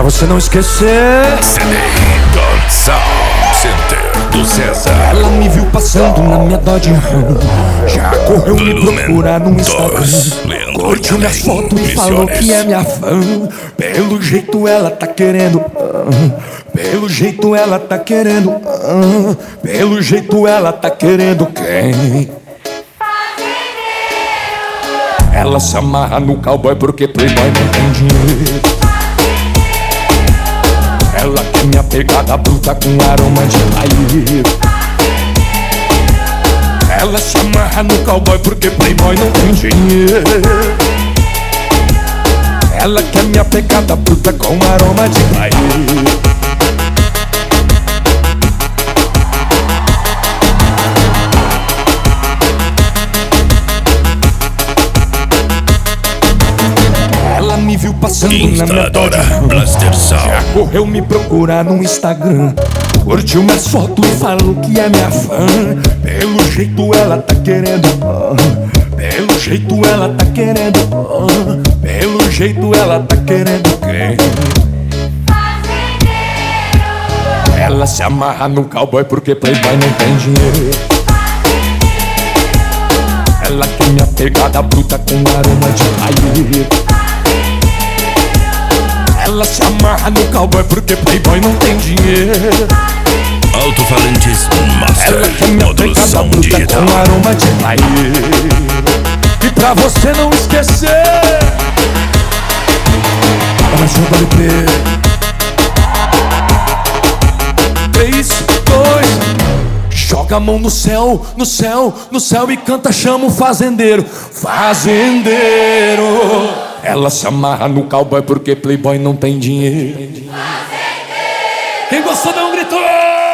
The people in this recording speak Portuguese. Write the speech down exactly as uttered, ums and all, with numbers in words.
você não esquecer. C D Sound Center do César. Ela me viu passando na minha Dodge Ram, já correu me procurar no Instagram, curtiu minhas fotos e falou que é minha fã. Pelo jeito ela tá querendo, ah, pelo jeito ela tá querendo, ah, pelo jeito ela tá querendo quem? Ela se amarra no cowboy porque playboy não tem dinheiro. Ela quer minha pegada bruta com aroma de paieiro. Ela se amarra no cowboy porque playboy não tem dinheiro. Ela quer minha pegada bruta com aroma de paieiro. Me viu passando na minha Dodge Blaster Sound. Já correu me procurar no Instagram, curtiu minhas fotos e falou que é minha fã. Pelo jeito ela tá querendo, ah, pelo jeito ela tá querendo, ah, pelo jeito ela tá querendo quem? Ela se amarra no cowboy porque playboy não tem dinheiro. Ela quer minha pegada bruta com aroma de paieiro. Ela se amarra no cowboy porque playboy não tem dinheiro. Alto-falantes Master. Ela quer minha pegada bruta com aroma de paieiro. E pra você não esquecer, ela joga L P. Três, dois, joga a mão no céu, no céu, no céu e canta, chama o fazendeiro. Fazendeiro. Ela se amarra no cowboy porque playboy não tem dinheiro. Quem gostou dá um grito!